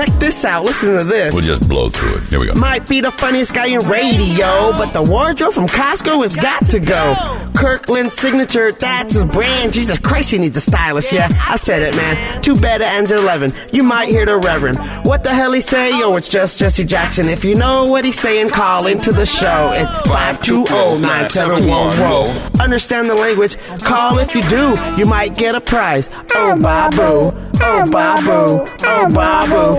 check this out. Listen to this. We'll just blow through it. Here we go. Might be the funniest guy in radio, but the wardrobe from Costco has got to go. Kirkland Signature, that's his brand. Jesus Christ, he needs a stylist. Yeah, I said it, man. Too bad it ends at 11. You might hear the Reverend. What the hell he say? Yo, it's just Jesse Jackson. If you know what he's saying, call into the show. It's 520-9711. Understand the language? Call if you do. You might get a prize. Oh, Babu. Oh, Babu. Oh, Babu.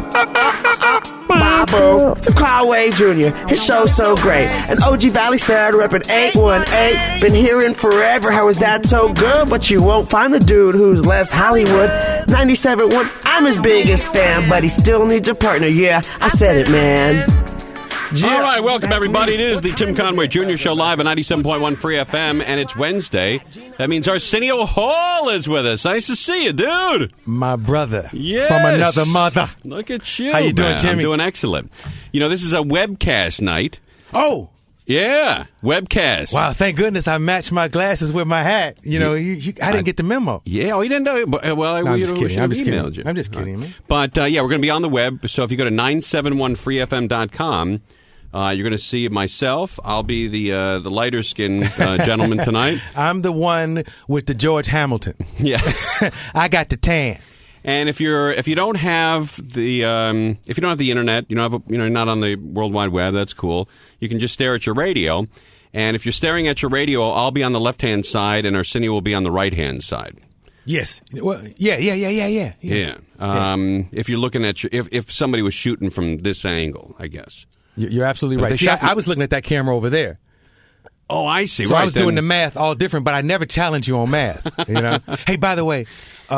Babu. To Carl Wade Jr. His show's so great. And OG Valley Star reppin' 818. Been hearing forever how his dad's so good, but you won't find a dude who's less Hollywood. 97.1, I'm his biggest fan, but he still needs a partner. Yeah, I said it, man. Yeah. All right, welcome everybody. It is the Tim Conway Jr. Show live on 97.1 Free FM, and it's Wednesday. That means Arsenio Hall is with us. Nice to see you, dude. My brother. Yes. From another mother. Look at you. How you doing, man. Timmy? I'm doing excellent. You know, this is a webcast night. Oh. Yeah, webcast. Wow, thank goodness I matched my glasses with my hat. You know, I didn't get the memo. Yeah, oh, you didn't know. Well, no, I'm just kidding. I'm just kidding, man. But, yeah, we're going to be on the web. So if you go to 971freefm.com, you're going to see myself. I'll be the lighter-skinned gentleman tonight. I'm the one with the George Hamilton. Yeah. I got the tan. And if you don't have the internet, you're not on the World Wide Web, that's cool. You can just stare at your radio. And if you're staring at your radio, I'll be on the left-hand side and Arsenio will be on the right-hand side. Yes. Well, yeah. If you're looking at if somebody was shooting from this angle, I guess. You're absolutely right. See, I was looking at that camera over there. Oh, I see. So right, I was doing the math all different, but I never challenge you on math. You know. Hey, by the way,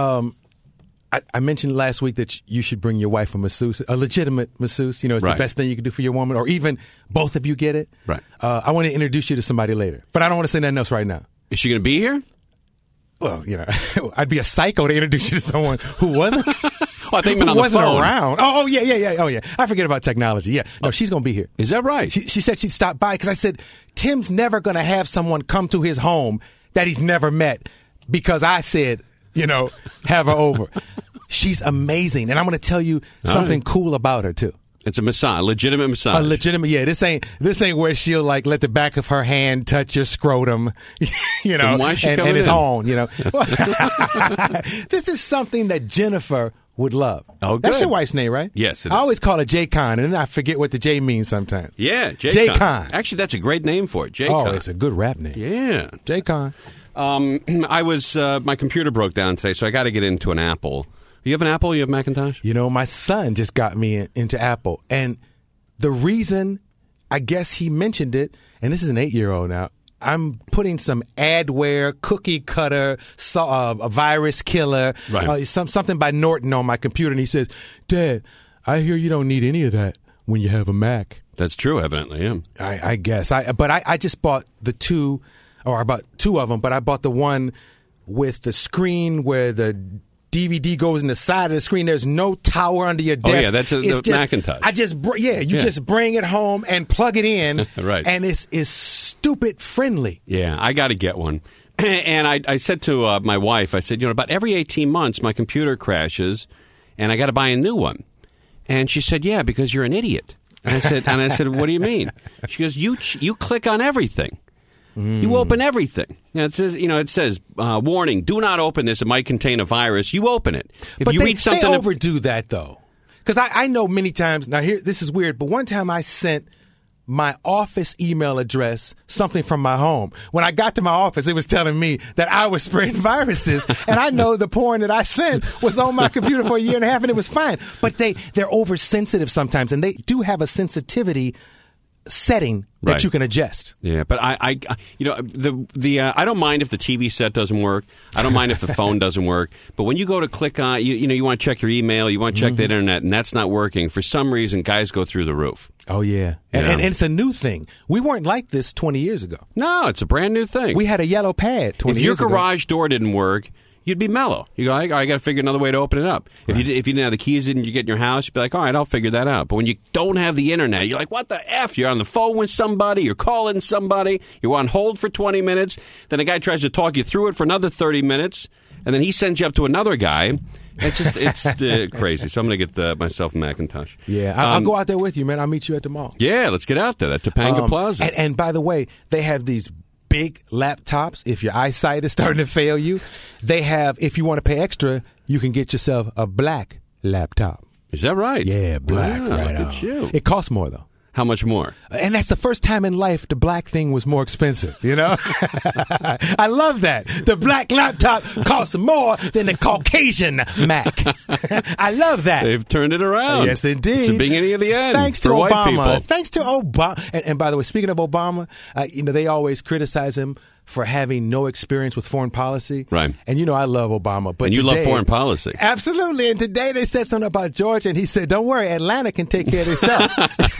I mentioned last week that you should bring your wife a masseuse, a legitimate masseuse. You know, it's the best thing you can do for your woman, or even both of you get it. Right. I want to introduce you to somebody later, but I don't want to say nothing else right now. Is she going to be here? Well, you know, I'd be a psycho to introduce you to someone who wasn't. I think who wasn't around. Oh, yeah. Oh, yeah. I forget about technology. Yeah. No, she's going to be here. Is that right? She said she'd stop by because I said, Tim's never going to have someone come to his home that he's never met because I said, you know, have her over. She's amazing. And I'm going to tell you something cool about her, too. It's a massage, legitimate massage. A legitimate, yeah. This ain't where she'll like let the back of her hand touch your scrotum, you know, and it's on, you know. This is something that Jennifer would love. Oh, good. That's your wife's name, right? Yes, it is. I always call her J-Con, and then I forget what the J means sometimes. Yeah, J-Con. Actually, that's a great name for it, J-Con. Oh, it's a good rap name. Yeah. J-Con. My computer broke down today, so I got to get into an Apple. You have an Apple? You have Macintosh? You know, my son just got me into Apple. And the reason, I guess he mentioned it, and this is an 8-year-old now, I'm putting some adware, cookie cutter, a virus killer, something by Norton on my computer. And he says, Dad, I hear you don't need any of that when you have a Mac. That's true, evidently, yeah. I guess. But I just bought I bought two of them, but I bought the one with the screen where the DVD goes in the side of the screen. There's no tower under your desk. Oh, yeah, that's the Macintosh. Just bring it home and plug it in. Right. And it's stupid friendly. Yeah, I got to get one. And I said to my wife, I said, about every 18 months my computer crashes and I got to buy a new one. And she said, yeah, because you're an idiot. And I said, what do you mean? She goes, you click on everything. You open everything. It says, warning, do not open this. It might contain a virus. You open it. But they overdo that, though. Because I know many times, now here, this is weird, but one time I sent my office email address something from my home. When I got to my office, it was telling me that I was spreading viruses. And I know the porn that I sent was on my computer for a year and a half, and it was fine. But they're oversensitive sometimes, and they do have a sensitivity setting that you can adjust. Yeah, but I don't mind if the TV set doesn't work. I don't mind if the phone doesn't work. But when you go to click on, you want to check your email, you want to check the internet, and that's not working. For some reason, guys go through the roof. Oh, yeah. And it's a new thing. We weren't like this 20 years ago. No, it's a brand new thing. We had a yellow pad 20 years ago. If your garage door didn't work, you'd be mellow. You go, I got to figure another way to open it up. Right. If you didn't have the keys and you get in your house, you'd be like, all right, I'll figure that out. But when you don't have the internet, you're like, what the F? You're on the phone with somebody, you're calling somebody, you're on hold for 20 minutes, then a guy tries to talk you through it for another 30 minutes, and then he sends you up to another guy It's crazy. So I'm going to get myself a Macintosh. Yeah, I'll go out there with you, man. I'll meet you at the mall. Yeah, let's get out there. That Topanga Plaza. And by the way, they have these big laptops. If your eyesight is starting to fail you, they have, if you want to pay extra, you can get yourself a black laptop. Is that right? Yeah, black. Wow, right look on. at you. It costs more, though. How much more? And that's the first time in life the black thing was more expensive, you know? I love that. The black laptop costs more than the Caucasian Mac. I love that. They've turned it around. Yes, indeed. It's the beginning of the end. Thanks to for Obama. white people. Thanks to Obama. And by the way, speaking of Obama, they always criticize him for having no experience with foreign policy. Right. And I love Obama. But and you today, love foreign policy. Absolutely. And today they said something about Georgia, and he said, "Don't worry, Atlanta can take care of itself."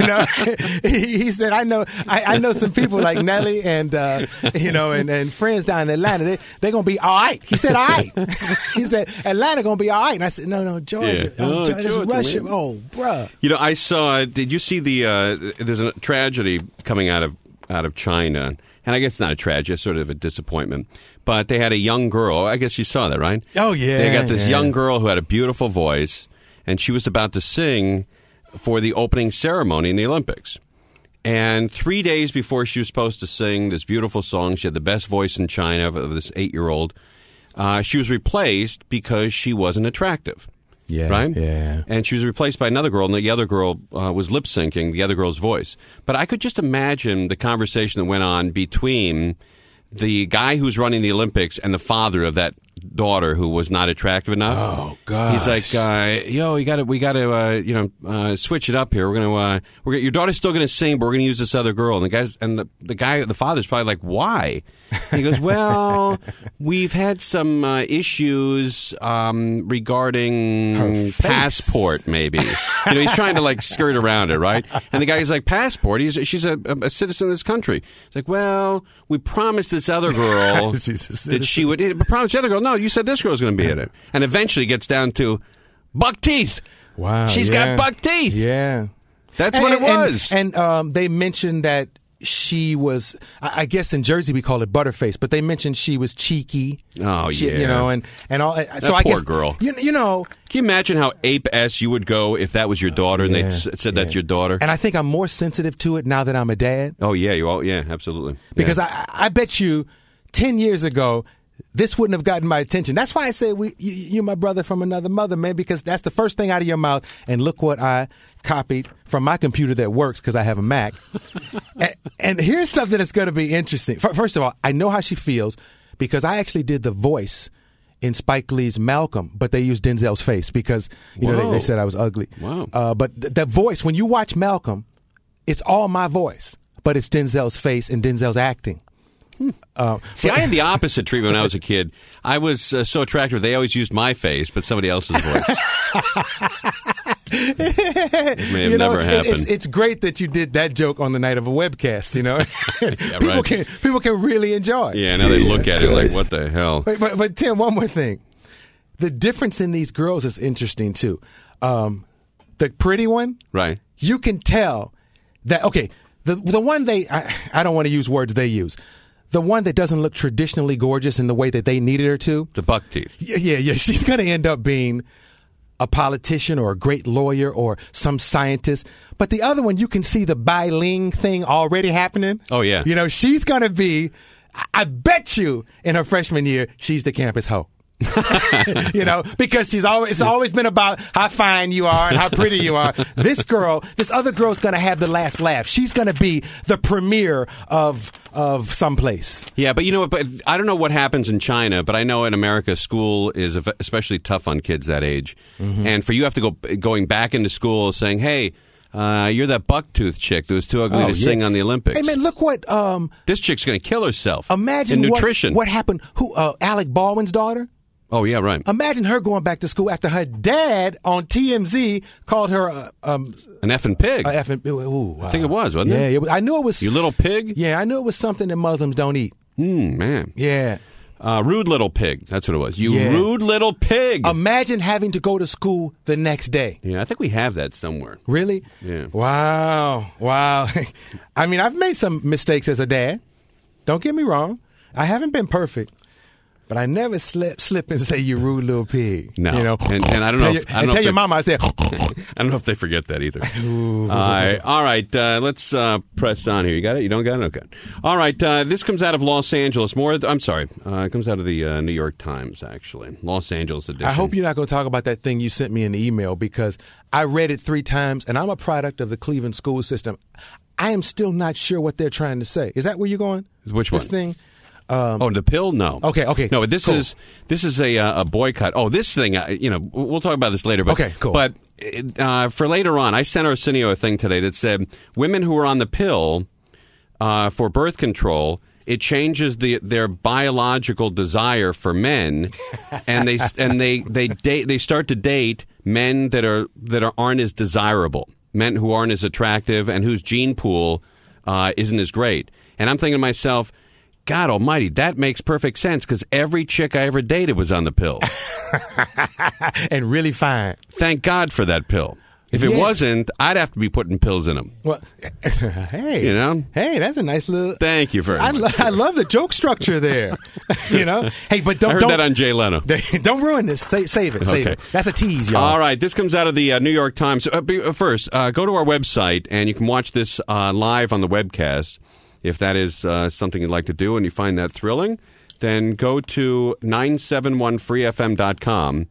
He said, "I know some people like Nelly and and friends down in Atlanta. They're gonna be all right." He said, "All right." He said, "Atlanta gonna be all right." And I said, "No, Georgia. Yeah. Oh, Georgia, Georgia, Russia. man. Oh, bruh." I saw. Did you see there's a tragedy coming out of China. And I guess it's not a tragedy, it's sort of a disappointment. But they had a young girl. I guess you saw that, right? Oh, yeah. They got this young girl who had a beautiful voice, and she was about to sing for the opening ceremony in the Olympics. And 3 days before she was supposed to sing this beautiful song, she had the best voice in China of this 8-year-old. She was replaced because she wasn't attractive. Yeah, right? Yeah. And she was replaced by another girl, and the other girl was lip-syncing the other girl's voice. But I could just imagine the conversation that went on between the guy who's running the Olympics and the father of that daughter who was not attractive enough. Oh, gosh. He's like, we got to switch it up here. Your daughter's still going to sing, but we're going to use this other girl. And the father's probably like, why? And he goes, well, we've had some issues regarding passport, maybe. He's trying to skirt around it, right? And the guy's like, passport? She's a citizen of this country. It's like, well, we promised this other girl that she would promise the other girl. No, you said this girl's going to be in it. And eventually gets down to buck teeth. Wow. She's got buck teeth. Yeah. That's what it was. And they mentioned that she was, I guess in Jersey we call it butterface, but they mentioned she was cheeky. Oh, yeah. And all. That so I poor guess, girl. Can you imagine how ape-ass you would go if that was your daughter and they said that's your daughter? And I think I'm more sensitive to it now that I'm a dad. Oh, yeah. Yeah, absolutely. Because I bet you 10 years ago, this wouldn't have gotten my attention. That's why I say you're my brother from another mother, man, because that's the first thing out of your mouth. And look what I copied from my computer that works because I have a Mac. and here's something that's going to be interesting. First of all, I know how she feels because I actually did the voice in Spike Lee's Malcolm, but they used Denzel's face because they said I was ugly. Wow. But that voice, when you watch Malcolm, it's all my voice, but it's Denzel's face and Denzel's acting. See, I had the opposite treatment when I was a kid. I was so attractive, they always used my face, but somebody else's voice. It may have never happened. It's great that you did that joke on the night of a webcast, Yeah, people can really enjoy it. Yeah, now they look at it like, what the hell? But Tim, one more thing. The difference in these girls is interesting, too. The pretty one, right? You can tell that, okay, the one I don't want to use words they use. The one that doesn't look traditionally gorgeous in the way that they needed her to. The buck teeth. Yeah. She's going to end up being a politician or a great lawyer or some scientist. But the other one, you can see the Bai-Ling thing already happening. Oh, yeah. She's going to be, I bet you, in her freshman year, she's the campus hoe. Because it's always been about how fine you are and how pretty you are. This other girl's going to have the last laugh. She's going to be the premier of someplace. Yeah, but you know what? But I don't know what happens in China, but I know in America, school is especially tough on kids that age. Mm-hmm. And for you have to going back into school saying, hey, you're that bucktooth chick that was too ugly to sing on the Olympics. Hey, man, look what... this chick's going to kill herself. Imagine in nutrition. What happened. Alec Baldwin's daughter? Oh, yeah, right. Imagine her going back to school after her dad on TMZ called her... an effing pig. I think it was, wasn't it? Yeah, I knew it was... You little pig? Yeah, I knew it was something that Muslims don't eat. Man. Yeah. Rude little pig. That's what it was. Rude little pig. Imagine having to go to school the next day. Yeah, I think we have that somewhere. Really? Yeah. Wow. I mean, I've made some mistakes as a dad. Don't get me wrong. I haven't been perfect. but I never slip and say you rude little pig. No, you know? and I don't know. Tell your mama I said. I don't know if they forget that either. All right, let's press on here. You got it? You don't got it? Okay. All right, this comes out of Los Angeles. It comes out of the New York Times, actually. Los Angeles edition. I hope you're not going to talk about that thing you sent me in the email, because I read it 3 times, and I'm a product of the Cleveland school system. I am still not sure what they're trying to say. Is that where you're going? Which one? This thing? The pill? No. Okay. No, this is a boycott. Oh, this thing. We'll talk about this later. But, okay, cool. But for later on, I sent Arsenio a thing today that said women who are on the pill for birth control, it changes their biological desire for men, and they start to date men that aren't as desirable, men who aren't as attractive, and whose gene pool isn't as great. And I'm thinking to myself, God almighty, that makes perfect sense, because every chick I ever dated was on the pill. And really fine. Thank God for that pill. If it wasn't, I'd have to be putting pills in them. Well, hey. You know? Hey, that's a nice little... Thank you very much. I love the joke structure there. You know? Hey, but don't... I heard that on Jay Leno. Don't ruin this. Save it. Save it. That's a tease, y'all. All right. This comes out of the New York Times. First, go to our website, and you can watch this live on the webcast. If that is something you'd like to do and you find that thrilling, then go to 971freefm.com,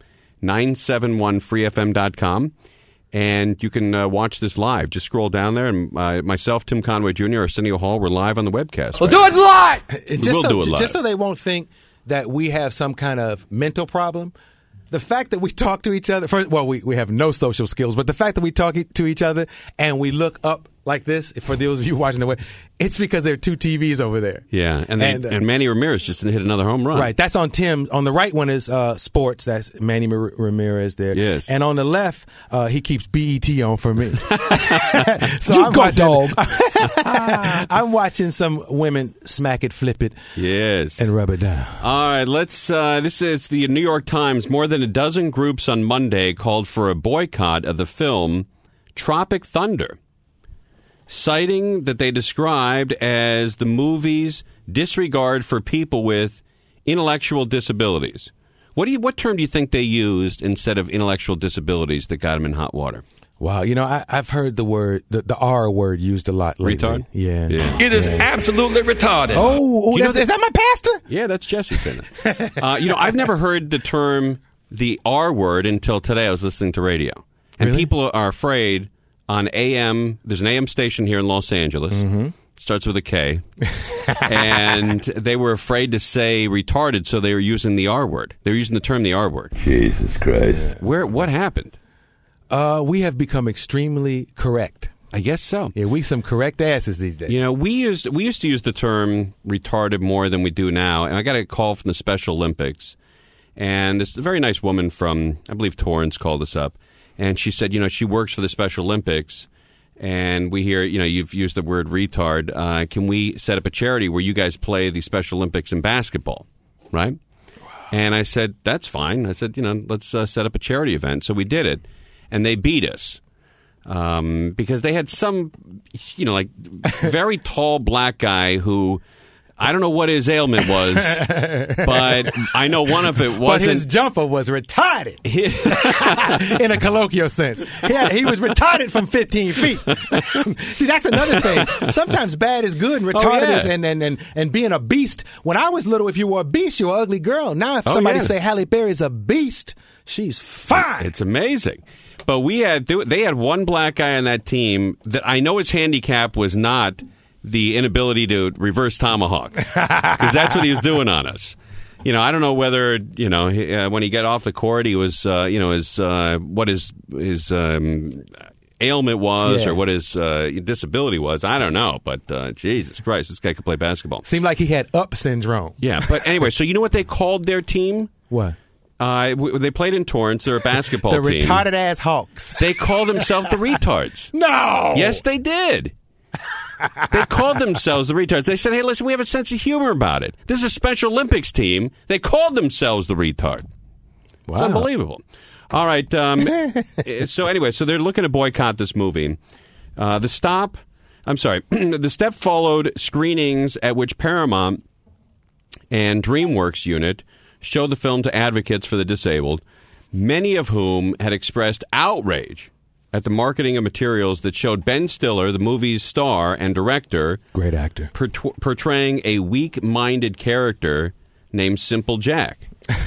971freefm.com, and you can watch this live. Just scroll down there, and myself, Tim Conway Jr., Arsenio Hall, we're live on the webcast. We'll do it live! We'll do it live. Just so they won't think that we have some kind of mental problem. The fact that we talk to each other, we have no social skills, but the fact that we talk to each other and we look up like this, for those of you watching the web, it's because there are 2 TVs over there. Yeah, and Manny Ramirez just hit another home run. Right, that's on Tim. On the right one is sports. That's Manny Ramirez there. Yes. And on the left, he keeps BET on for me. So you go, dog. I'm watching some women smack it, flip it, yes, and rub it down. All right, let's. This is the New York Times. More than a dozen groups on Monday called for a boycott of the film Tropic Thunder, citing that they described as the movie's disregard for people with intellectual disabilities. What term do you think they used instead of intellectual disabilities that got them in hot water? Wow, I've heard the word, the R word used a lot lately. Retard? Yeah. It is absolutely retarded. Oh, is that my pastor? Yeah, that's Jesse saying it. I've never heard the term, the R word, until today. I was listening to radio. And Really? people are afraid on AM, there's an AM station here in Los Angeles. Mm-hmm. Starts with a K. And they were afraid to say retarded, so they were using the R word. They were using the term the R word. Jesus Christ. What happened? We have become extremely correct. I guess so. Yeah, we some correct asses these days. We used to use the term retarded more than we do now. And I got a call from the Special Olympics. And this very nice woman from, I believe, Torrance called us up. And she said, she works for the Special Olympics. And we hear, you've used the word retard. Can we set up a charity where you guys play the Special Olympics in basketball? Right? Wow. And I said, that's fine. I said, let's set up a charity event. So we did it. And they beat us. Because they had some, very tall black guy who, I don't know what his ailment was, but I know one of it wasn't. But his jumper was retarded, in a colloquial sense. Yeah, he was retarded from 15 feet. See, that's another thing. Sometimes bad is good, and retarded is, and being a beast. When I was little, if you were a beast, you were an ugly girl. Now, if somebody say Halle Berry's a beast, she's fine. It's amazing. But they had one black guy on that team that I know his handicap was not the inability to reverse tomahawk, because that's what he was doing on us. I don't know whether when he got off the court, he was what his ailment was or what his disability was. I don't know, but Jesus Christ, this guy could play basketball. Seemed like he had up syndrome. Yeah, but anyway, so you know what they called their team? What? They played in Torrance. They're a basketball team. The retarded-ass Hawks. They called themselves the Retards. No! Yes, they did. They called themselves the Retards. They said, hey, listen, we have a sense of humor about it. This is a Special Olympics team. They called themselves the Retard. Wow. It's unbelievable. All right. So anyway, so they're looking to boycott this movie. The step followed screenings at which Paramount and DreamWorks unit showed the film to advocates for the disabled, many of whom had expressed outrage at the marketing of materials that showed Ben Stiller, the movie's star and director, great actor, portraying a weak-minded character named Simple Jack.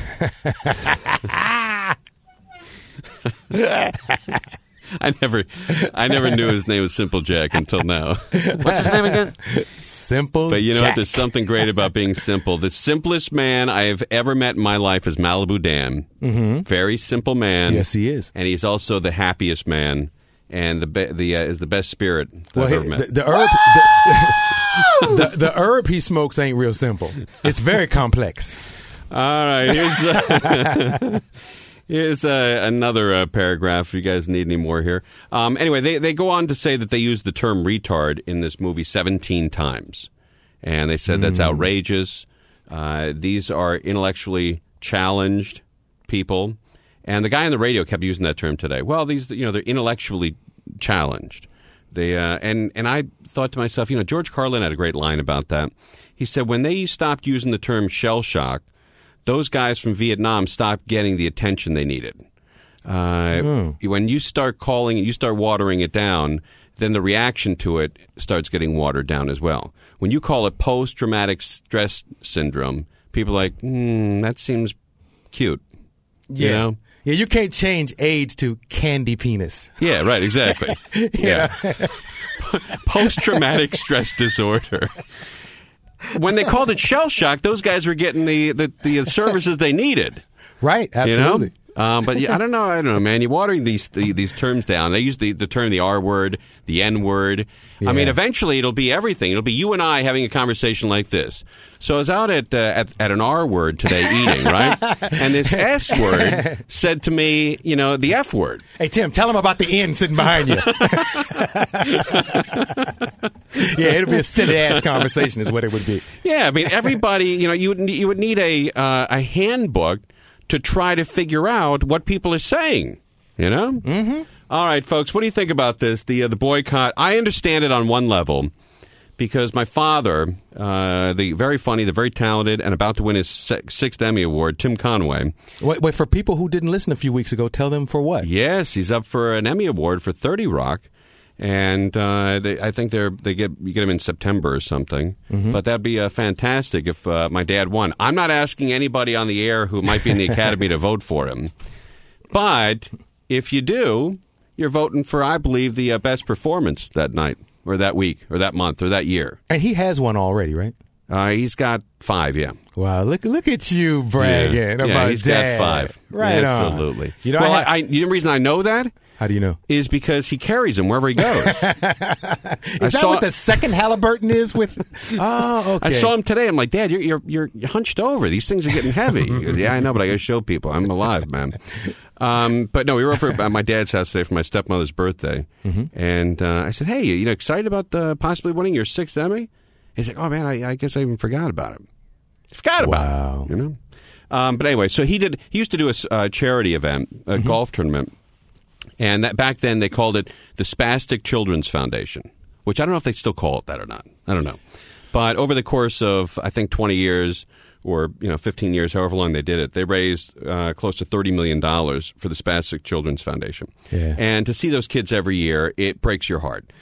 I never knew his name was Simple Jack until now. What's his name again? Simple But you know Jack. what? There's something great about being simple. The simplest man I have ever met in my life is Malibu Dan. Mm-hmm. Very simple man. Yes, he is. And he's also the happiest man and is the best spirit I've ever met. The herb, the herb he smokes ain't real simple. It's very complex. All right, here's another paragraph. If you guys need any more here. Anyway, they go on to say that they use the term retard in this movie 17 times. And they said that's outrageous. These are intellectually challenged people. And the guy on the radio kept using that term today. Well, they're intellectually challenged. They and I thought to myself, George Carlin had a great line about that. He said when they stopped using the term shell shock, those guys from Vietnam stopped getting the attention they needed. When you start watering it down, then the reaction to it starts getting watered down as well. When you call it post-traumatic stress syndrome, people are like, that seems cute. Yeah. You know? Yeah, you can't change AIDS to candy penis. Yeah, right, exactly. Yeah. Post-traumatic stress disorder. When they called it shell shock, those guys were getting the services they needed. Right, absolutely. You know? But I don't know, man. You're watering these terms down. They use the term the R word, the N word. Yeah. I mean, eventually it'll be everything. It'll be you and I having a conversation like this. So I was out at an R word today eating, right? And this S word said to me, the F word. Hey, Tim, tell him about the N sitting behind you. Yeah, it'll be a silly-ass conversation is what it would be. Yeah, I mean, everybody, you would need a handbook to try to figure out what people are saying, Mm-hmm. All right, folks, what do you think about this, the boycott? I understand it on one level because my father, the very funny, the very talented, and about to win his sixth Emmy Award, Tim Conway. Wait, for people who didn't listen a few weeks ago, tell them for what? Yes, he's up for an Emmy Award for 30 Rock. And I think you get him in September or something. Mm-hmm. But that'd be fantastic if my dad won. I'm not asking anybody on the air who might be in the Academy to vote for him. But if you do, you're voting for, I believe, the best performance that night or that week or that month or that year. And he has one already, right? He's got 5, yeah. Wow, look at you bragging about he's Dad. Got 5. Right Absolutely. on. You know, the reason I know that. How do you know? Is because he carries him wherever he goes. Is that what the second Halliburton is with? Oh, okay. I saw him today. I'm like, Dad, you're hunched over. These things are getting heavy. He goes, yeah, I know, but I got to show people I'm alive, man. But no, we were over at my dad's house today for my stepmother's birthday, and I said, hey, excited about possibly winning your 6th Emmy? He's like, oh man, I guess I even forgot about it. Forgot about it. But anyway, so he used to do a charity event, a golf tournament. And that back then they called it the Spastic Children's Foundation, which I don't know if they still call it that or not. I don't know. But over the course of, I think, 20 years or 15 years, however long they did it, they raised close to $30 million for the Spastic Children's Foundation. Yeah. And to see those kids every year, it breaks your heart.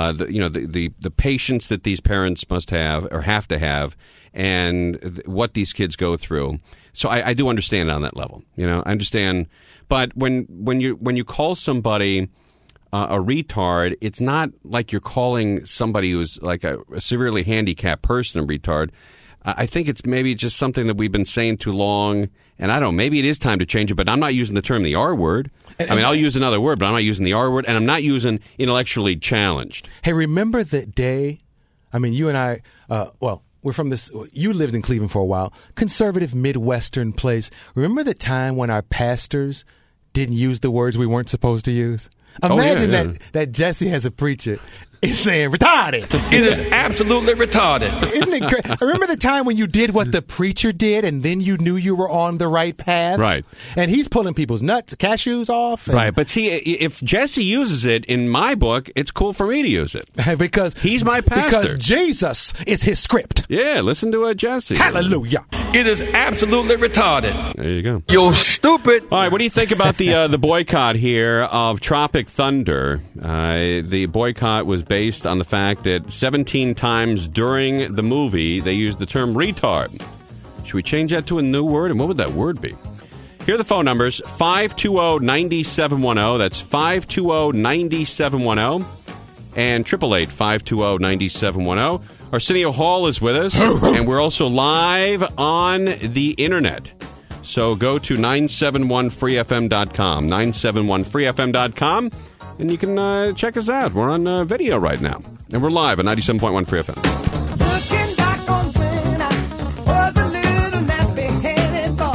The patience that these parents must have or have to have and what these kids go through. So I do understand it on that level. I understand. But when you call somebody a retard, it's not like you're calling somebody who's like a severely handicapped person a retard. I think it's maybe just something that we've been saying too long, and I don't know, maybe it is time to change it, but I'm not using the term the R word. I'll use another word, but I'm not using the R word, and I'm not using intellectually challenged. Hey, remember the day, you and I, we're from this, you lived in Cleveland for a while, conservative Midwestern place. Remember the time when our pastors didn't use the words we weren't supposed to use? Imagine that Jesse as a preacher is saying retarded. It is absolutely retarded. Isn't it great? Remember the time when you did what the preacher did and then you knew you were on the right path? Right. And he's pulling people's nuts, cashews off. And Right, but see, if Jesse uses it in my book, it's cool for me to use it. because He's my pastor. Because Jesus is his script. Yeah, listen to Jesse. Hallelujah. It is absolutely retarded. There you go. You're stupid. All right, what do you think about the boycott here of Tropic Thunder? The boycott was based on the fact that 17 times during the movie they used the term retard. Should we change that to a new word? And what would that word be? Here are the phone numbers, 520-9710. That's 520-9710. And 888-520-9710. Arsenio Hall is with us, and we're also live on the internet. So go to 971freefm.com, 971freefm.com, and you can check us out. We're on video right now, and we're live at 97.1 Free FM. Looking back on when I was a little nappy-headed boy.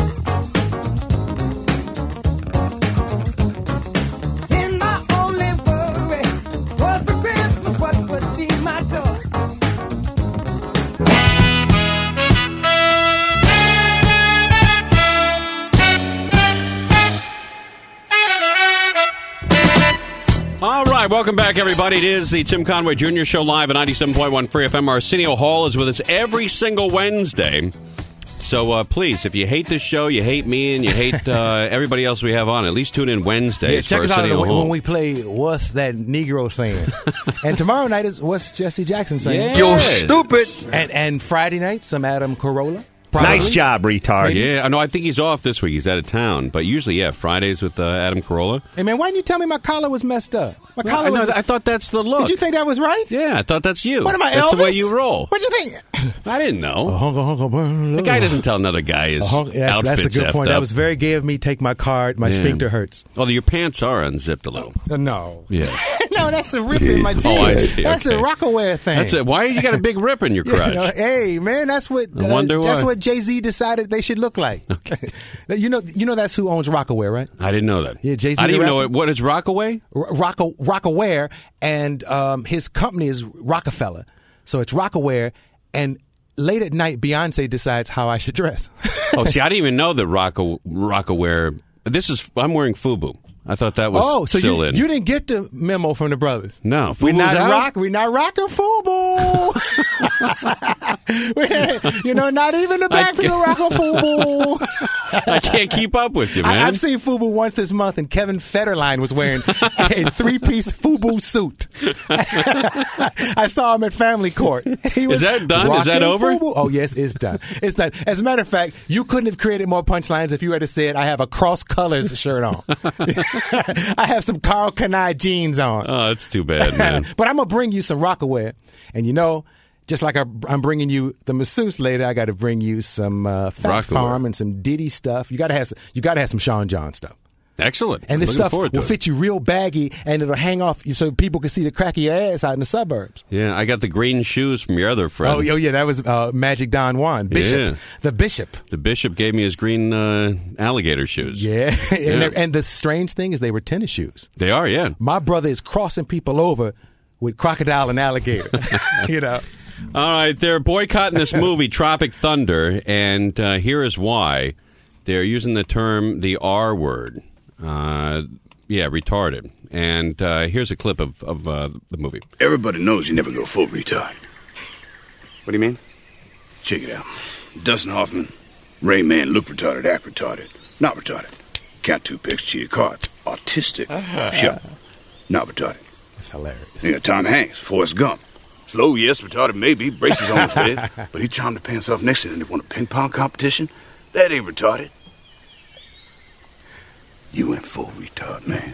Then my only worry was for Christmas what would be my toy. All right, welcome back, everybody. It is the Tim Conway Jr. Show live at 97.1 Free FM. Arsenio Hall is with us every single Wednesday. So please, if you hate this show, you hate me, and you hate everybody else we have on, at least tune in Wednesdays Check for us out Arsenio Hall. when we play What's That Negro Saying? And tomorrow night is What's Jesse Jackson Saying? Yes. You're stupid. And Friday night, some Adam Carolla. Probably. Nice job, retard. Yeah, no, I think he's off this week. He's out of town. But usually, yeah, Fridays with Adam Carolla. Hey, man, why didn't you tell me my collar was messed up? My collar was... I thought that's the look. Did you think that was right? Yeah, I thought that's you. What am I, That's Elvis? the way you roll. What'd you think? I didn't know. The The guy doesn't tell another guy his outfit's That's a good effed point. up. That was very gay of me. Take my card. My sphincter hurts. Although your pants are unzipped a little. No. Yeah. No, that's a rip in my jeans. Oh, I see. That's Okay. a Rockaware thing. That's it. Why you got a big rip in your crotch? Hey, man, that's what I wonder that's why. what Jay-Z decided they should look like. Okay. you know that's who owns Rockaware, right? I didn't know that. Yeah, Jay-Z I didn't the even know rapper. it. What is Rockaway? Rockaware, and his company is Rockefeller. So it's Rockaware, and late at night, Beyonce decides how I should dress. Oh, see, I didn't even know that Rockaware. I'm wearing FUBU. I thought that was so still you, in. you didn't get the memo from the brothers. No, we're FUBU's not out? We're not rocking FUBU. Not even the black people rocking FUBU. I can't keep up with you, man. I've seen FUBU once this month, and Kevin Federline was wearing a three-piece FUBU suit. I saw him at Family Court. He was Is that done? Is that rocking over? FUBU. Oh, yes, it's done. It's done. As a matter of fact, you couldn't have created more punchlines if you had said, I have a cross colors shirt on. I have some Carl Kanai jeans on. Oh, that's too bad, man. But I'm going to bring you some Rockaware. And just like I'm bringing you the masseuse later, I got to bring you some Fat Rockaware. Farm and some Diddy stuff. You got to have some Sean John stuff. Excellent. And this Looking stuff forward to will it. fit you real baggy, and it'll hang off so people can see the crack of your ass out in the suburbs. Yeah, I got the green shoes from your other friend. Oh yeah, that was Magic Don Juan, Bishop, Yeah. the Bishop. The bishop gave me his green alligator shoes. Yeah, Yeah. and the strange thing is they were tennis shoes. They are, yeah. My brother is crossing people over with crocodile and alligator. All right, they're boycotting this movie, Tropic Thunder, and here is why. They're using the term, the R word. Retarded. And here's a clip of the movie. Everybody knows you never go full retard. What do you mean? Check it out. Dustin Hoffman, Rain Man, look retarded, act retarded, not retarded. Count two picks, cheated cards, autistic, shut, not retarded. That's hilarious. You got Tom Hanks, Forrest Gump. Slow, yes, retarded, maybe, braces on his head, but he charmed the pants off next to him and they won a ping pong competition. That ain't retarded. You went full retard, man.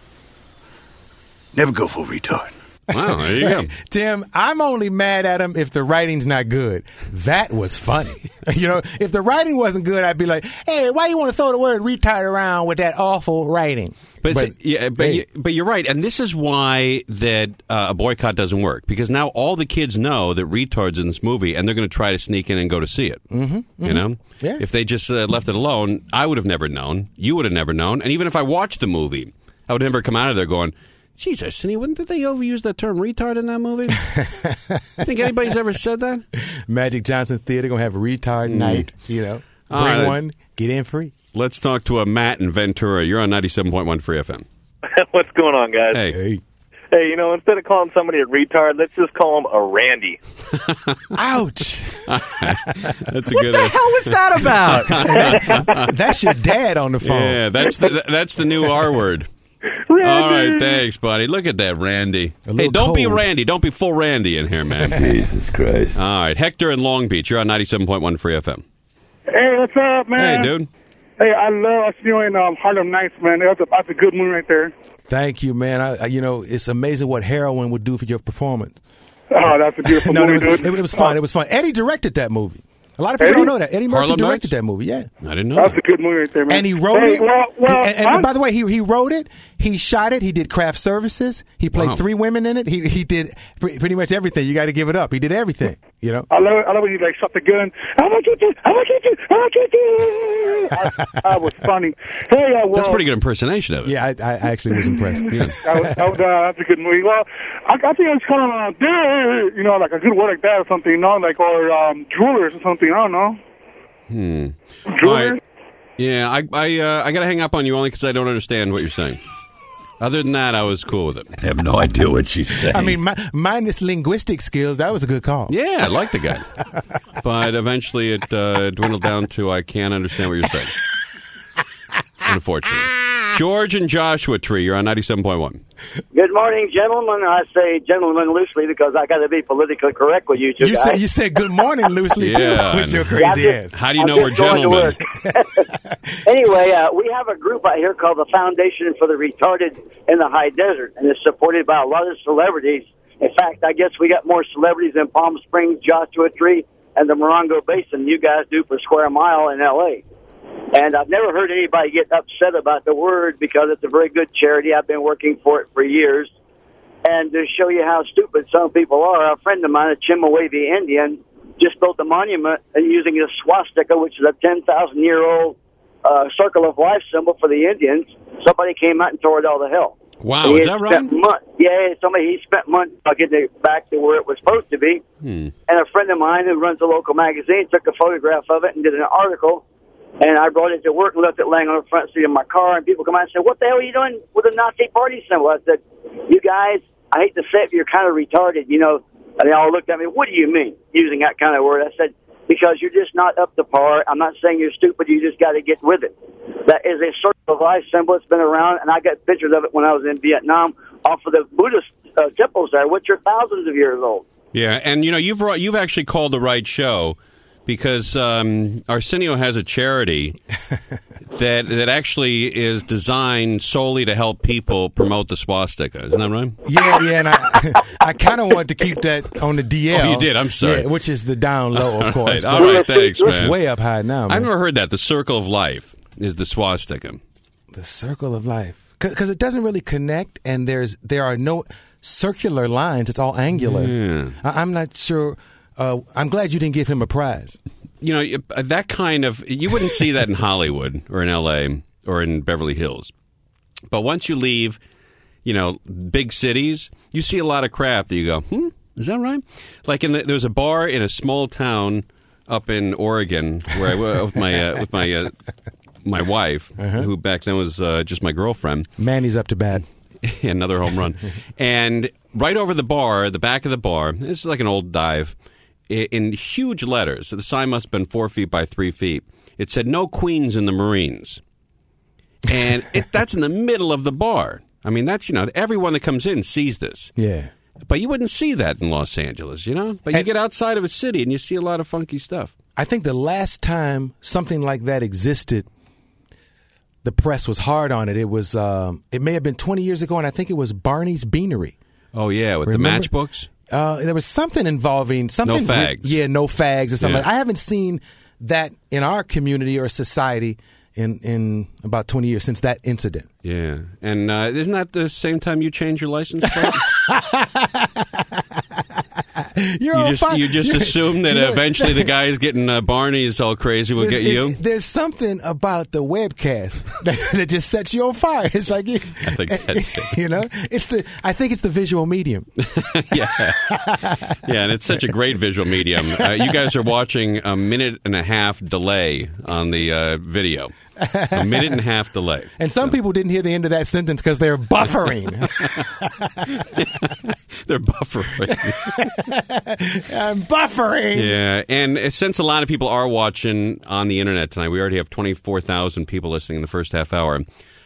Never go full retard. Wow, there you go. Tim, I'm only mad at him if the writing's not good. That was funny. If the writing wasn't good, I'd be like, hey, why you want to throw the word retard around with that awful writing? But you're right, and this is why that a boycott doesn't work, because now all the kids know that retard's in this movie, and they're going to try to sneak in and go to see it. Mm-hmm. You know, Yeah. If they just left it alone, I would have never known. You would have never known, and even if I watched the movie, I would never come out of there going, Jesus, didn't they overuse that term retard in that movie? Think anybody's ever said that? Magic Johnson Theater going to have a retard night, Bring one, get in free. Let's talk to Matt in Ventura. You're on 97.1 Free FM. What's going on, guys? Hey. Hey, instead of calling somebody a retard, let's just call him a Randy. Ouch. That's a What good the hell was that about? That's your dad on the phone. Yeah, that's the new R word. Randy. All right, thanks, buddy. Look at that, Randy. Hey, don't be cold. Randy. Don't be full Randy in here, man. Jesus Christ. All right, Hector in Long Beach. You're on 97.1 Free FM. Hey, what's up, man? Hey, dude. Hey, I love in Harlem Nights, man. That's a good movie right there. Thank you, man. It's amazing what heroin would do for your performance. Oh, that's a beautiful No, movie, dude. it was fun. It was fun. Eddie directed that movie. A lot of people don't know that. Eddie Murphy Harlem directed Nights? that movie, yeah. I didn't know That's that. a good movie right there, man. And he wrote Hey, it. Well, and by the way, he wrote it. He shot it. He did craft services. He played Wow. 3 women in it. He did pretty much everything. You got to give it up. He did everything. I love when he shot the gun. I'm gonna get you. I'm gonna get you. I'm gonna get you. That was funny. Hey, That's a pretty good impersonation of it. Yeah, I actually was impressed. Yeah. That's a good movie. Well, I think it's kind of like a good word like that or something, or jewelers or something. I don't know. All Jewelers. right. Yeah, I got to hang up on you only because I don't understand what you're saying. Other than that, I was cool with it. I have no idea what she's saying. I mean, minus linguistic skills, that was a good call. Yeah, I like the guy. But eventually it dwindled down to I can't understand what you're saying. Unfortunately. George and Joshua Tree, you're on 97.1. Good morning, gentlemen. I say gentlemen loosely because I got to be politically correct with you two guys. You said good morning loosely, Yeah, too, with your I crazy Yeah, ass. How do you I'm know we're just going to gentlemen? work. Anyway, we have a group out here called the Foundation for the Retarded in the High Desert, and it's supported by a lot of celebrities. In fact, I guess we got more celebrities in Palm Springs, Joshua Tree, and the Morongo Basin than you guys do for Square Mile in L.A. And I've never heard anybody get upset about the word because it's a very good charity. I've been working for it for years. And to show you how stupid some people are, a friend of mine, a Chemehuevi Indian, just built a monument using a swastika, which is a 10,000-year-old circle of life symbol for the Indians. Somebody came out and tore it all to hell. Wow, And is that right? He spent months getting it back to where it was supposed to be. And a friend of mine who runs a local magazine took a photograph of it and did an article. And I brought it to work and left it laying on the front seat of my car. And people come out and say, "What the hell are you doing with a Nazi party symbol?" I said, "You guys, I hate to say it, but you're kind of retarded, And they all looked at me, "What do you mean, using that kind of word?" I said, "Because you're just not up to par. I'm not saying you're stupid. You just got to get with it. That is a circle of life symbol. It's been around, and I got pictures of it when I was in Vietnam off of the Buddhist temples there, which are thousands of years old." Yeah, and you've actually called the right show because Arsenio has a charity that actually is designed solely to help people promote the swastika. Isn't that right? Yeah, and I kind of wanted to keep that on the DL. Oh, you did? I'm sorry. Yeah, which is the down low, of course. All right, thanks, It's man. way up high now, man. I've never heard that. The circle of life is the swastika. The circle of life. Because it doesn't really connect, and there are no circular lines. It's all angular. Yeah. I'm not sure. I'm glad you didn't give him a prize. That kind of, you wouldn't see that in Hollywood or in L.A. or in Beverly Hills. But once you leave, big cities, you see a lot of crap that you go, is that right? Like there was a bar in a small town up in Oregon where I was with my wife, who back then was just my girlfriend. Manny's up to bat. Another home run. And right over the bar, the back of the bar, this is like an old dive, in huge letters, the sign must have been 4 feet by 3 feet, it said, "No queens in the Marines." And that's in the middle of the bar. I mean, that's, everyone that comes in sees this. Yeah. But you wouldn't see that in Los Angeles, But you get outside of a city and you see a lot of funky stuff. I think the last time something like that existed, the press was hard on it. It was, it may have been 20 years ago, and I think it was Barney's Beanery. Oh, yeah, with Remember? the matchbooks? There was something involving something. No fags. No fags or something. Yeah. I haven't seen that in our community or society in about 20 years since that incident. Yeah. And isn't that the same time you changed your license plate? You're on fire. You just assume that eventually the guy is getting Barney's all crazy will get you? There's something about the webcast that just sets you on fire. It's like I think that's it. You know, I think it's the visual medium. Yeah, and it's such a great visual medium. You guys are watching a 1.5-minute delay on the video. A 1.5-minute delay. And some people didn't hear the end of that sentence because they're buffering. They're buffering. I'm buffering. Yeah, and since a lot of people are watching on the internet tonight, we already have 24,000 people listening in the first half hour.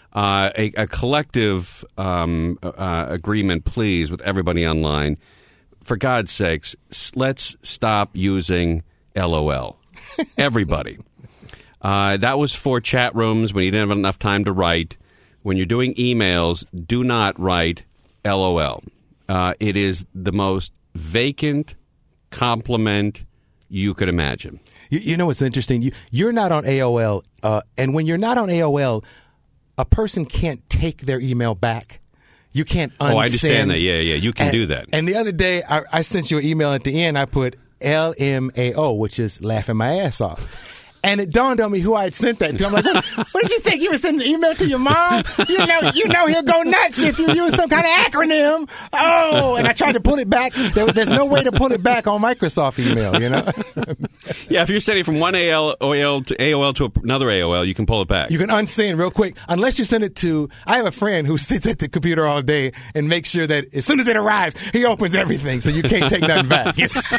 A collective agreement, please, with everybody online. For God's sakes, let's stop using LOL. Everybody. That was for chat rooms when you didn't have enough time to write. When you're doing emails, do not write LOL. It is the most vacant compliment you could imagine. You know what's interesting? You're not on AOL, and when you're not on AOL, a person can't take their email back. You can't unsend. Oh, I understand that. Yeah. You can do that. And the other day, I sent you an email at the end. I put LMAO, which is laughing my ass off. And it dawned on me who I had sent that to. I'm like, what did you think? You were sending an email to your mom? You know he'll go nuts if you use some kind of acronym. Oh, and I tried to pull it back. There's no way to pull it back on Microsoft email, you know? Yeah, if you're sending from one AOL to another AOL, you can pull it back. You can unsend real quick. Unless you send it to... I have a friend who sits at the computer all day and makes sure that as soon as it arrives, he opens everything so you can't take nothing back.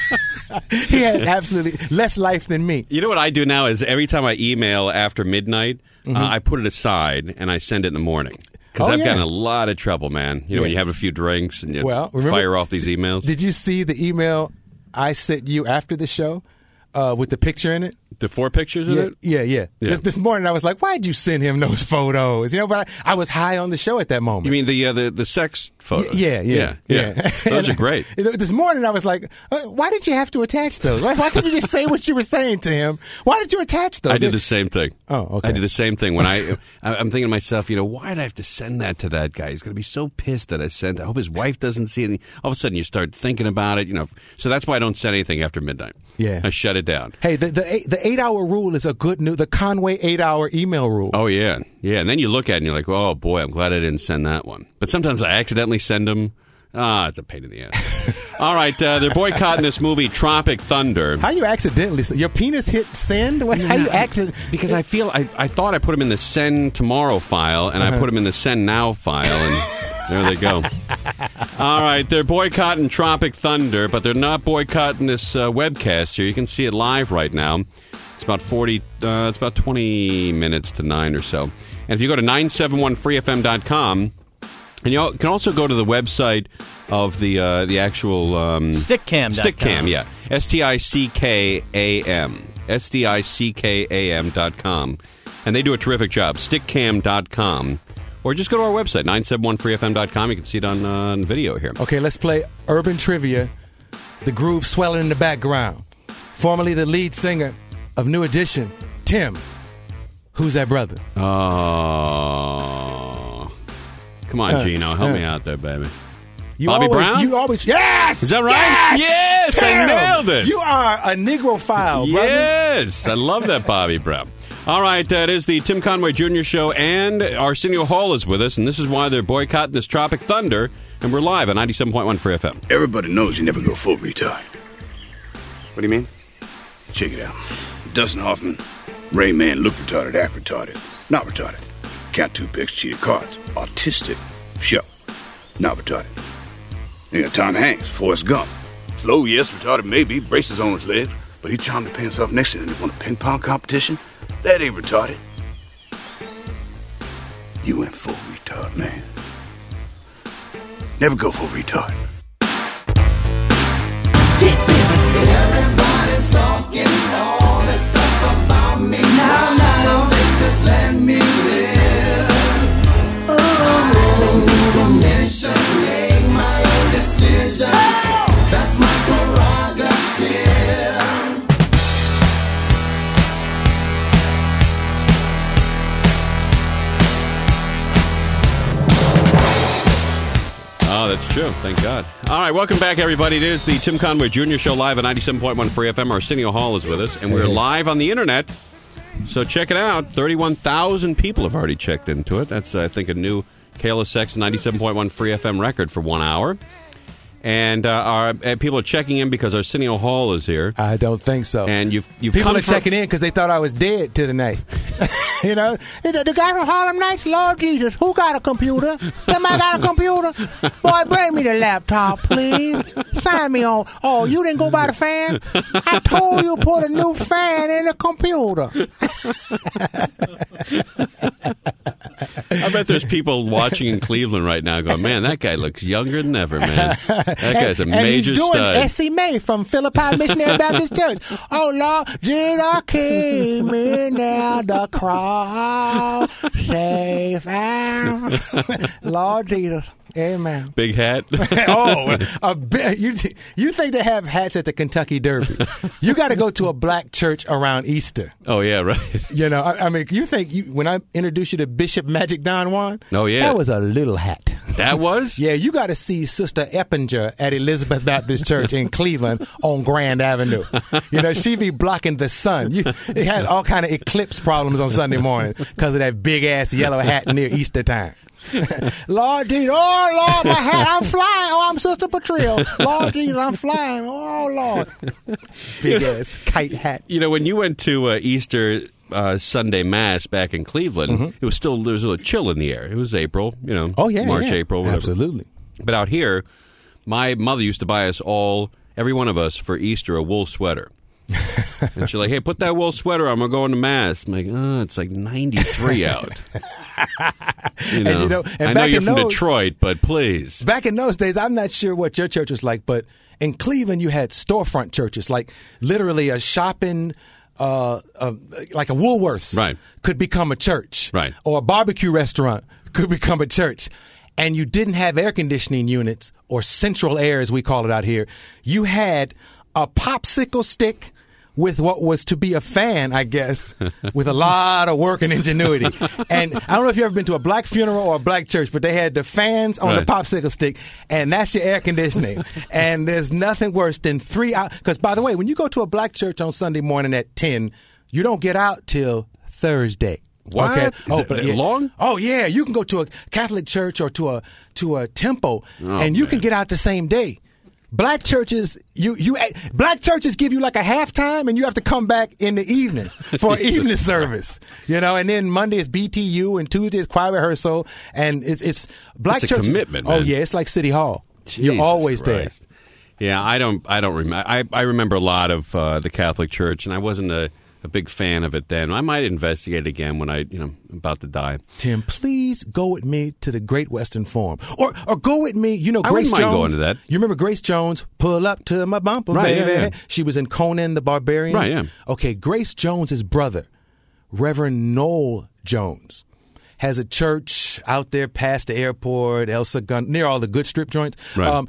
He has absolutely less life than me. You know what I do now is every time I email after midnight, I put it aside and I send it in the morning. Because I've gotten a lot of trouble, man. You know, when you have a few drinks and you fire off these emails. Did you see the email I sent you after the show with the picture in it? The 4 pictures in it? Yeah. This morning I was like, why'd you send him those photos? You know, but I was high on the show at that moment. You mean the sex photos? Yeah. Those are great. This morning I was like, why did you have to attach those? Why couldn't you just say what you were saying to him? Why did you attach those? I did the same thing. Oh, okay. I did the same thing. When I'm thinking to myself, why did I have to send that to that guy? He's going to be so pissed that I sent it. I hope his wife doesn't see it. All of a sudden you start thinking about it, So that's why I don't send anything after midnight. Yeah. I shut it down. Hey, the 8-hour rule is a good the Conway 8-hour email rule. Oh, yeah. Yeah, and then you look at it and you're like, oh, boy, I'm glad I didn't send that one. But sometimes I accidentally send them. It's a pain in the ass. All right, they're boycotting this movie, Tropic Thunder. How you accidentally... Your penis hit send? How you accidentally... Because I thought I put them in the send tomorrow file, and I put them in the send now file, and there they go. All right, they're boycotting Tropic Thunder, but they're not boycotting this webcast here. You can see it live right now. It's about 20 minutes to 9 or so. And if you go to 971freefm.com, and you can also go to the website of the actual... Stickcam.com. Stickcam, yeah. STICKAM. STICKAM.com. And they do a terrific job. Stickcam.com. Or just go to our website, 971freefm.com. You can see it on video here. Okay, let's play Urban Trivia. The groove swelling in the background. Formerly the lead singer of New Edition, Tim. Who's that brother? Oh. Come on, Gino. Help me out there, baby. Bobby Brown? You always... Yes! Is that right? Yes! Yes! I nailed it. You are a Negrophile, brother. Yes! I love that Bobby Brown. All right, it is the Tim Conway Jr. Show, and Arsenio Hall is with us, and this is why they're boycotting this Tropic Thunder, and we're live on 97.1 Free FM. Everybody knows you never go full retard. What do you mean? Check it out. Dustin Hoffman, Rain Man, look retarded, act retarded, not retarded. Count 2 picks, cheated cards, autistic, show, not retarded. You got Tom Hanks, Forrest Gump. Slow, yes, retarded maybe, braces on his legs, but he charmed the pants off next to him and won a ping pong competition. That ain't retarded. You went full retard, man. Never go full retard. Get busy. Everybody's talking all this stuff about me. Now, they just let me live. Oh, permission, make my own decisions. That's my prerogative. Oh, the that's true. Thank God. All right, welcome back, everybody. It is the Tim Conway Jr. Show live at 97.1 Free FM. Arsenio Hall is with us, and we're live on the internet. So check it out. 31,000 people have already checked into it. That's, I think, a new KLSX 97.1 Free FM record for 1 hour. And people are checking in because Arsenio Hall is here. I don't think so. And you've people come are checking in because they thought I was dead to the night. You know, the guy from Harlem Nights, Lord Jesus, who got a computer? Somebody got a computer? Boy, bring me the laptop, please. Sign me on. Oh, you didn't go buy the fan? I told you put a new fan in the computer. I bet there's people watching in Cleveland right now going, man, that guy looks younger than ever, man. That guy's a major stud. And he's doing S.C. May from Philippi Missionary Baptist Church. Oh, Lord, Jesus came in there, the crowd, safe and Lord Jesus. Amen. Big hat. You think they have hats at the Kentucky Derby? You got to go to a black church around Easter. Oh, yeah, right. You know, I mean, you think when I introduced you to Bishop Magic Don Juan? Oh, yeah. That was a little hat. That was? Yeah, you got to see Sister Eppinger at Elizabeth Baptist Church in Cleveland on Grand Avenue. You know, she be blocking the sun. It had all kind of eclipse problems on Sunday morning because of that big-ass yellow hat near Easter time. Lord Jesus, oh Lord, my hat, I'm flying. Oh, I'm Sister Patria. Lord Jesus, I'm flying. Oh Lord, big ass kite hat. You know, when you went to Easter Sunday Mass back in Cleveland, it was there was a little chill in the air. It was April, you know. Oh yeah, March, April, whatever. Absolutely. But out here, my mother used to buy us every one of us for Easter, a wool sweater. And she's like, hey, put that wool sweater on. We're going to Mass. I'm like, it's like 93 out. You know, I know you're from Detroit, but please. Back in those days, I'm not sure what your church was like, but in Cleveland, you had storefront churches, like literally a shopping, like a Woolworths, right, could become a church, right, or a barbecue restaurant could become a church. And you didn't have air conditioning units or central air, as we call it out here. You had a popsicle stick with what was to be a fan, I guess, with a lot of work and ingenuity. And I don't know if you've ever been to a black funeral or a black church, but they had the fans on the popsicle stick, and that's your air conditioning. And there's nothing worse than 3 hours. Because, by the way, when you go to a black church on Sunday morning at 10, you don't get out till Thursday. What? Okay. Is it long? Oh, yeah. You can go to a Catholic church or to a temple, and you can get out the same day. Black churches, black churches give you like a halftime, and you have to come back in the evening for an evening service. You know, and then Monday is BTU, and Tuesday is choir rehearsal, and it's black churches. It's a commitment, man. Oh yeah, it's like City Hall. Jesus You're always Christ. There. Yeah, I don't remember. I remember a lot of the Catholic Church, and I wasn't a big fan of it then. I might investigate again when I'm about to die. Tim, please go with me to the Great Western Forum, or go with me. You know, Grace Jones. I wouldn't mind going to that. You remember Grace Jones? Pull up to my bumper, right, baby. Yeah. She was in Conan the Barbarian. Right. Yeah. Okay, Grace Jones's brother, Reverend Noel Jones, has a church out there past the airport, Elsa Gun, near all the good strip joints. Right.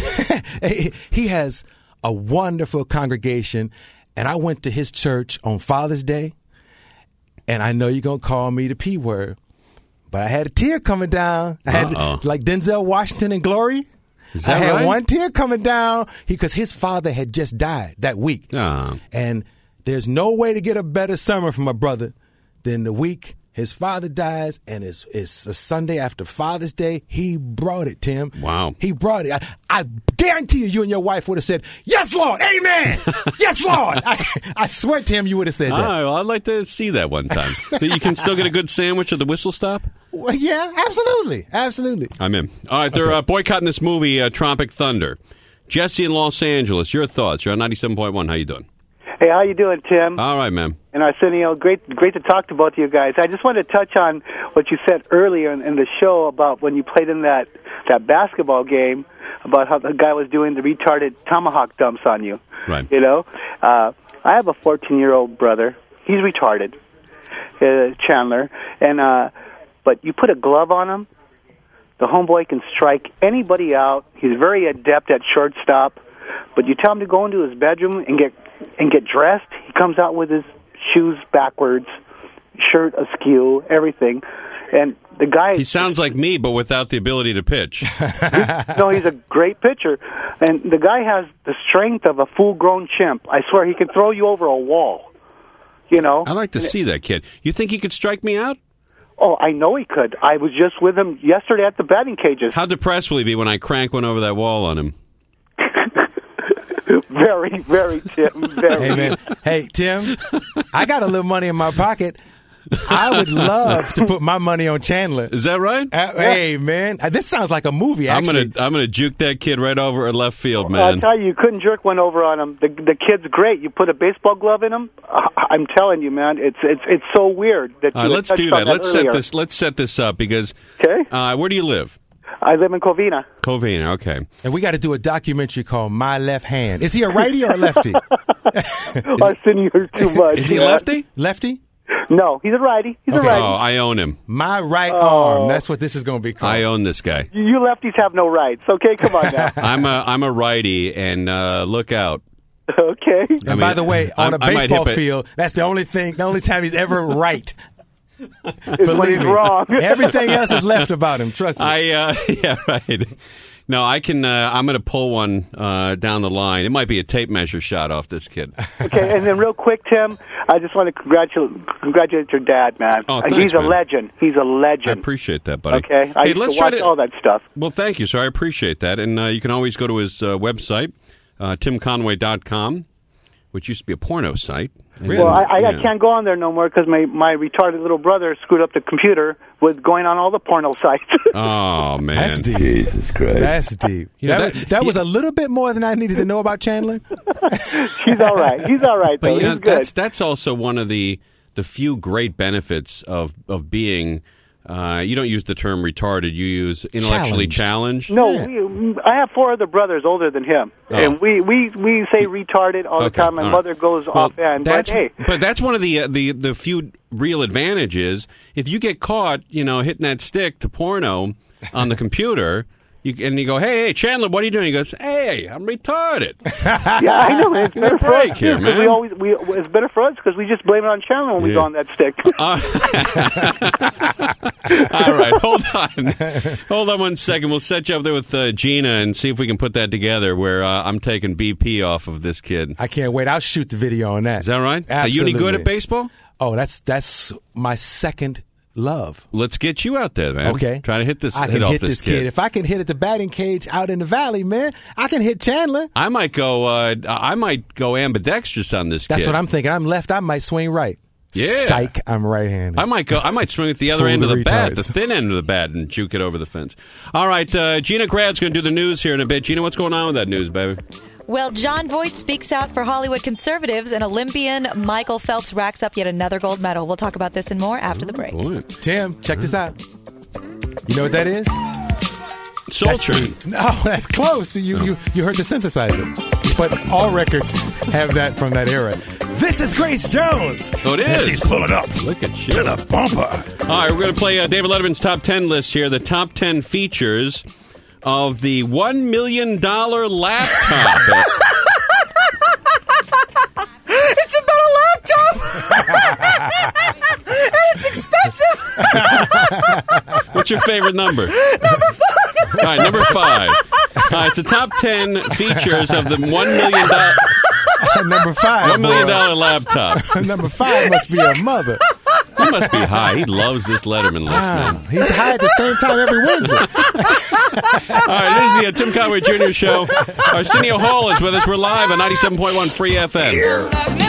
He has a wonderful congregation. And I went to his church on Father's Day, and I know you're going to call me the P word, but I had a tear coming down. I had, like Denzel Washington in Glory. Is that I had right? one tear coming down because his father had just died that week. And there's no way to get a better sermon from a brother than the week his father dies, and it's a Sunday after Father's Day. He brought it, Tim. Wow. He brought it. I guarantee you and your wife would have said, yes, Lord, amen. Yes, Lord. I swear, Tim, you would have said that. Well, I'd like to see that one time. You can still get a good sandwich at the Whistle Stop? Well, yeah, absolutely. Absolutely. I'm in. All right, they're boycotting this movie, Tropic Thunder. Jesse in Los Angeles, your thoughts. You're on 97.1. How you doing? Hey, how you doing, Tim? All right, man. And Arsenio, great to talk to both of you guys. I just wanted to touch on what you said earlier in the show about when you played in that basketball game about how the guy was doing the retarded tomahawk dumps on you. Right. You know, I have a 14-year-old brother. He's retarded, Chandler, and but you put a glove on him, the homeboy can strike anybody out. He's very adept at shortstop. But you tell him to go into his bedroom and get dressed. He comes out with his shoes backwards, shirt askew, everything. And the guy. He sounds like me, but without the ability to pitch. No, he's a great pitcher, and the guy has the strength of a full-grown chimp. I swear, he can throw you over a wall. You know. I'd like to see that kid. You think he could strike me out? Oh, I know he could. I was just with him yesterday at the batting cages. How depressed will he be when I crank one over that wall on him? Very, very, Tim. Very. Hey, man. Hey, Tim, I got a little money in my pocket. I would love to put my money on Chandler. Is that right? Hey, man. This sounds like a movie, actually. I'm gonna juke that kid right over at left field, man. I'll tell you couldn't jerk one over on him. The kid's great. You put a baseball glove in him. I'm telling you, man, it's so weird that. All right, let's do that. Let's set this up because. Okay. Where do you live? I live in Covina. Covina, okay. And we got to do a documentary called My Left Hand. Is he a righty or a lefty? I'm sitting here too much. Is he lefty? Lefty? No, he's a righty. He's a righty. Oh, I own him. My right arm. That's what this is going to be called. I own this guy. You lefties have no rights. Okay, come on now. I'm a righty, and look out. Okay. And by the way, on a baseball field, that's the only time he's ever right. Believe me, wrong. Everything else is left about him. Trust me. Yeah, right. No, I can. I'm going to pull one down the line. It might be a tape measure shot off this kid. Okay, and then real quick, Tim, I just want to congratulate your dad, man. Oh, thanks, he's a man. legend. He's a legend. I appreciate that, buddy. Okay, I used to watch all that stuff. Well, thank you, sir. I appreciate that, and you can always go to his website, timconway.com, which used to be a porno site. Well, I can't go on there no more because my retarded little brother screwed up the computer with going on all the porno sites. Oh, man. That's deep. Jesus Christ. That's deep. That was a little bit more than I needed to know about Chandler. He's all right. He's all right, though. But, He's good. That's also one of the few great benefits of being... you don't use the term retarded. You use intellectually challenged. No, I have 4 other brothers older than him, and we say retarded all the time. My mother goes offhand. But that's one of the few real advantages. If you get caught, hitting that stick to porno on the computer. You go, hey, Chandler, what are you doing? He goes, hey, I'm retarded. Yeah, I know. It's better for us here, man. It's better for us because we just blame it on Chandler when we go on that stick. All right, hold on 1 second. We'll set you up there with Gina and see if we can put that together. Where I'm taking BP off of this kid. I can't wait. I'll shoot the video on that. Is that right? Absolutely. Are you any good at baseball? Oh, that's my second love. Let's get you out there, man. Okay. Try to hit this. I can hit this kid. If I can hit at the batting cage out in the valley, man, I can hit Chandler. I might go ambidextrous on this kid. That's what I'm thinking. I'm left. I might swing right. Yeah. Psych. I'm right-handed. I might swing at the other end of the bat, the thin end of the bat, and juke it over the fence. All right, Gina Grad's going to do the news here in a bit. Gina, what's going on with that news, baby? Well, Jon Voight speaks out for Hollywood conservatives, and Olympian Michael Phelps racks up yet another gold medal. We'll talk about this and more after the break. Boy. Tim, check this out. You know what that is? Soul Train. No, that's close. You heard the synthesizer. But all records have that from that era. This is Grace Jones. Oh, it is. Yes, she's pulling up. Look at you. To the bumper. All right, we're going to play David Letterman's Top 10 list here. The top 10 features of the $1 million laptop. It's about a laptop! And it's expensive! What's your favorite number? Number 5! All right, number 5. It's the top 10 features of the $1 million... Number 5. $1 million laptop. Number 5 must be a mother. He must be high. He loves this Letterman list, man. He's high at the same time every Wednesday. All right, this is the Tim Conway Jr. Show. Arsenio Hall is with us. We're live on 97.1 Free FM.